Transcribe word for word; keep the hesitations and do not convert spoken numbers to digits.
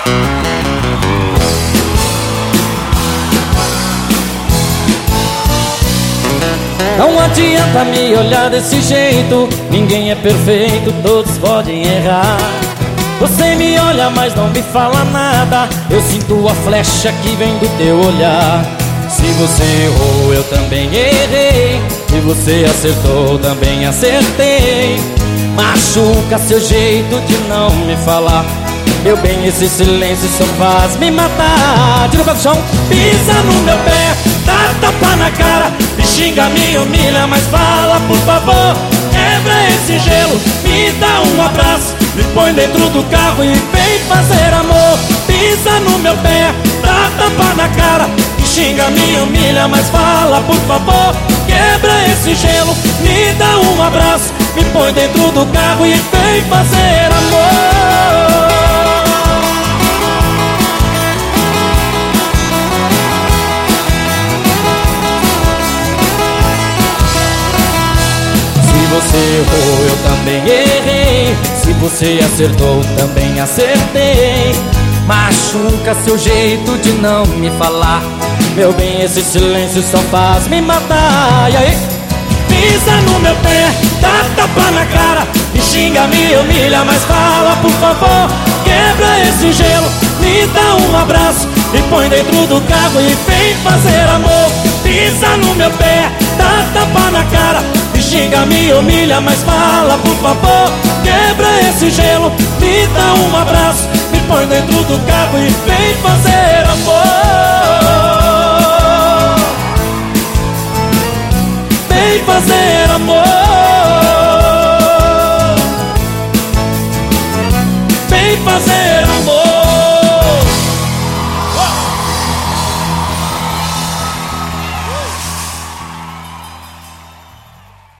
Não adianta me olhar desse jeito, ninguém é perfeito, todos podem errar. Você me olha, mas não me fala nada, eu sinto a flecha que vem do teu olhar. Se você errou, eu também errei. Se você acertou, também acertei. Machuca seu jeito de não me falar. Meu bem, esse silêncio só faz me matar. Tira o pé do chão, pisa no meu pé, dá tapa na cara, me xinga, me humilha, mas fala por favor. Quebra esse gelo, me dá um abraço, me põe dentro do carro e vem fazer amor. Pisa no meu pé, dá tapa na cara, me xinga, me humilha, mas fala por favor. Quebra esse gelo, me dá um abraço, me põe dentro do carro e vem fazer amor. Se você errou, eu também errei. Se você acertou, também acertei. Machuca seu jeito de não me falar. Meu bem, esse silêncio só faz me matar. E aí? Pisa no meu pé, dá tapa na cara, me xinga, me humilha, mas fala por favor. Quebra esse gelo, me dá um abraço, me põe dentro do carro e vem fazer amor. Pisa no meu pé, dá tapa na cara, me xinga, me humilha, mas fala por favor. Quebra esse gelo, me dá um abraço, me põe dentro do carro e vem fazer